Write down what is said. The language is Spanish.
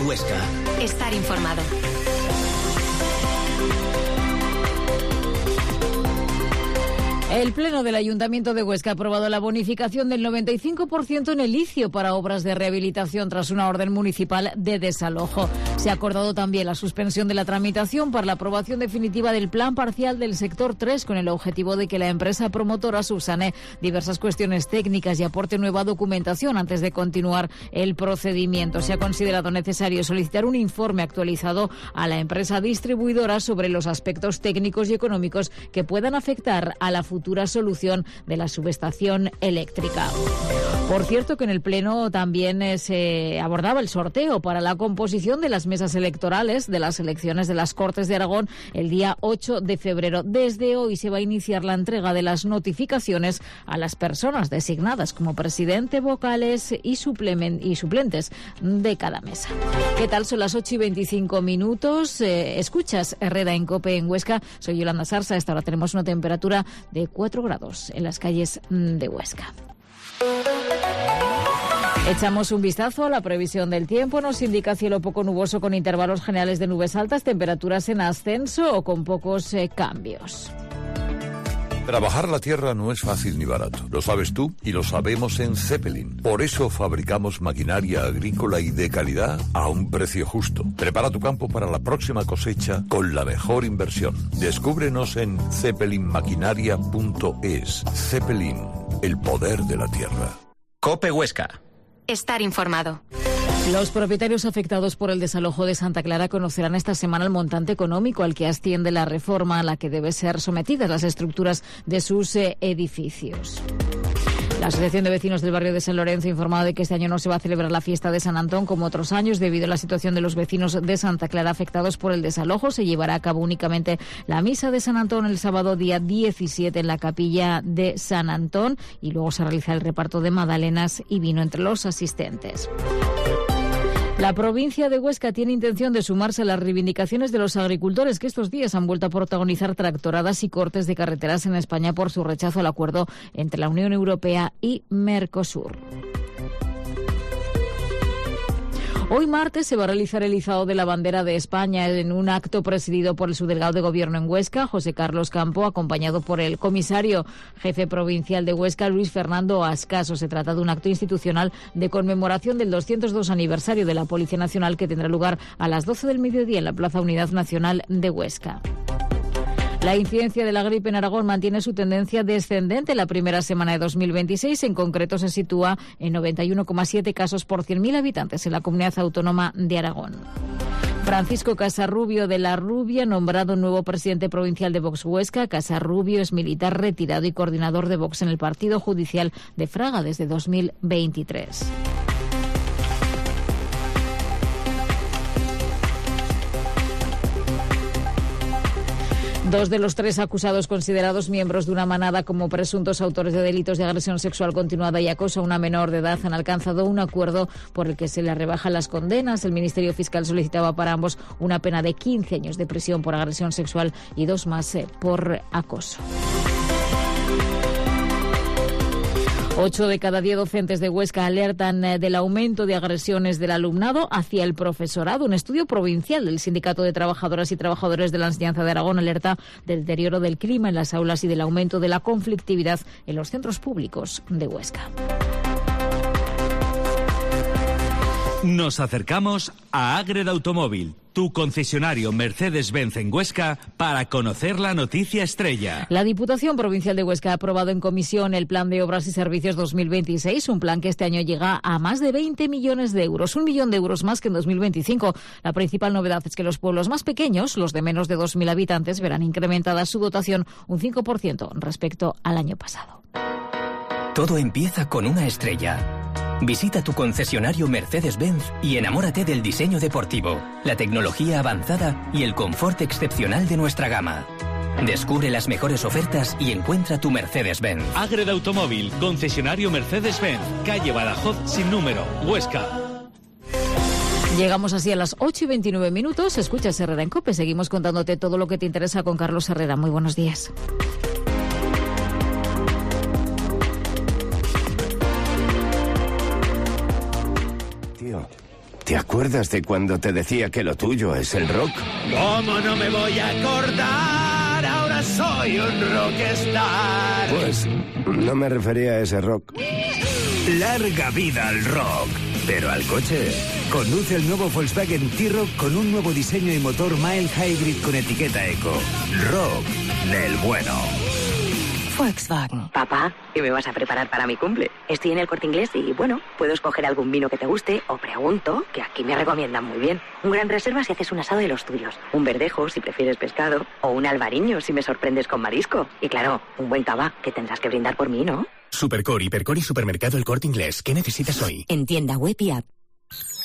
Huesca. Estar informado. El Pleno del Ayuntamiento de Huesca ha aprobado la bonificación del 95% en el licio para obras de rehabilitación tras una orden municipal de desalojo. Se ha acordado también la suspensión de la tramitación para la aprobación definitiva del plan parcial del sector 3 con el objetivo de que la empresa promotora subsane diversas cuestiones técnicas y aporte nueva documentación antes de continuar el procedimiento. Se ha considerado necesario solicitar un informe actualizado a la empresa distribuidora sobre los aspectos técnicos y económicos que puedan afectar a la futura solución de la subestación eléctrica. Por cierto, que en el Pleno también se abordaba el sorteo para la composición de las mesas electorales de las elecciones de las Cortes de Aragón el día 8 de febrero. Desde hoy se va a iniciar la entrega de las notificaciones a las personas designadas como presidente, vocales y suplentes de cada mesa. ¿Qué tal? Son las 8:25. Escuchas Herrera en COPE en Huesca. Soy Yolanda Sarsa. A esta hora tenemos una temperatura de 4 grados en las calles de Huesca. Echamos un vistazo a la previsión del tiempo. Nos indica cielo poco nuboso con intervalos generales de nubes altas, temperaturas en ascenso o con pocos cambios. Trabajar la tierra no es fácil ni barato. Lo sabes tú y lo sabemos en Zeppelin. Por eso fabricamos maquinaria agrícola y de calidad a un precio justo. Prepara tu campo para la próxima cosecha con la mejor inversión. Descúbrenos en zeppelinmaquinaria.es. Zeppelin, el poder de la tierra. COPE Huesca. Estar informado. Los propietarios afectados por el desalojo de Santa Clara conocerán esta semana el montante económico al que asciende la reforma a la que deben ser sometidas las estructuras de sus edificios. La Asociación de Vecinos del Barrio de San Lorenzo ha informado de que este año no se va a celebrar la fiesta de San Antón como otros años debido a la situación de los vecinos de Santa Clara afectados por el desalojo. Se llevará a cabo únicamente la misa de San Antón el sábado día 17 en la capilla de San Antón y luego se realiza el reparto de magdalenas y vino entre los asistentes. La provincia de Huesca tiene intención de sumarse a las reivindicaciones de los agricultores que estos días han vuelto a protagonizar tractoradas y cortes de carreteras en España por su rechazo al acuerdo entre la Unión Europea y Mercosur. Hoy martes se va a realizar el izado de la bandera de España en un acto presidido por el subdelegado de Gobierno en Huesca, José Carlos Campo, acompañado por el comisario jefe provincial de Huesca, Luis Fernando Ascaso. Se trata de un acto institucional de conmemoración del 202 aniversario de la Policía Nacional que tendrá lugar a las 12 del mediodía en la Plaza Unidad Nacional de Huesca. La incidencia de la gripe en Aragón mantiene su tendencia descendente la primera semana de 2026. En concreto, se sitúa en 91,7 casos por 100.000 habitantes en la comunidad autónoma de Aragón. Francisco Casarrubio de la Rubia, nombrado nuevo presidente provincial de Vox Huesca. Casarrubio es militar retirado y coordinador de Vox en el Partido Judicial de Fraga desde 2023. Dos de los tres acusados considerados miembros de una manada como presuntos autores de delitos de agresión sexual continuada y acoso a una menor de edad han alcanzado un acuerdo por el que se les rebajan las condenas. El Ministerio Fiscal solicitaba para ambos una pena de 15 años de prisión por agresión sexual y 2 más por acoso. 8 de cada 10 docentes de Huesca alertan del aumento de agresiones del alumnado hacia el profesorado. Un estudio provincial del Sindicato de Trabajadoras y Trabajadores de la Enseñanza de Aragón alerta del deterioro del clima en las aulas y del aumento de la conflictividad en los centros públicos de Huesca. Nos acercamos a Ágreda Automóvil, tu concesionario Mercedes-Benz en Huesca, para conocer la noticia estrella. La Diputación Provincial de Huesca ha aprobado en comisión el Plan de Obras y Servicios 2026, un plan que este año llega a más de 20 millones de euros, 1 millón de euros más que en 2025. La principal novedad es que los pueblos más pequeños, los de menos de 2.000 habitantes, verán incrementada su dotación un 5% respecto al año pasado. Todo empieza con una estrella. Visita tu concesionario Mercedes-Benz y enamórate del diseño deportivo, la tecnología avanzada y el confort excepcional de nuestra gama. Descubre las mejores ofertas y encuentra tu Mercedes-Benz. Ágreda Automóvil, concesionario Mercedes-Benz, calle Badajoz sin número, Huesca. Llegamos así a las 8:29. Escuchas Herrera en COPE. Seguimos contándote todo lo que te interesa con Carlos Herrera. Muy buenos días. ¿Te acuerdas de cuando te decía que lo tuyo es el rock? ¿Cómo no me voy a acordar? Ahora soy un rockstar. Pues no me refería a ese rock. Larga vida al rock. Pero al coche. Conduce el nuevo Volkswagen T-Roc con un nuevo diseño y motor mild hybrid con etiqueta eco. Rock del bueno. Volkswagen. Papá, ¿qué me vas a preparar para mi cumple? Estoy en el Corte Inglés y, bueno, puedo escoger algún vino que te guste o pregunto, que aquí me recomiendan muy bien. Un Gran Reserva si haces un asado de los tuyos, un Verdejo si prefieres pescado o un Albariño si me sorprendes con marisco. Y claro, un buen cava que tendrás que brindar por mí, ¿no? Supercore, Hipercore y Supermercado El Corte Inglés. ¿Qué necesitas hoy? En tienda web y app.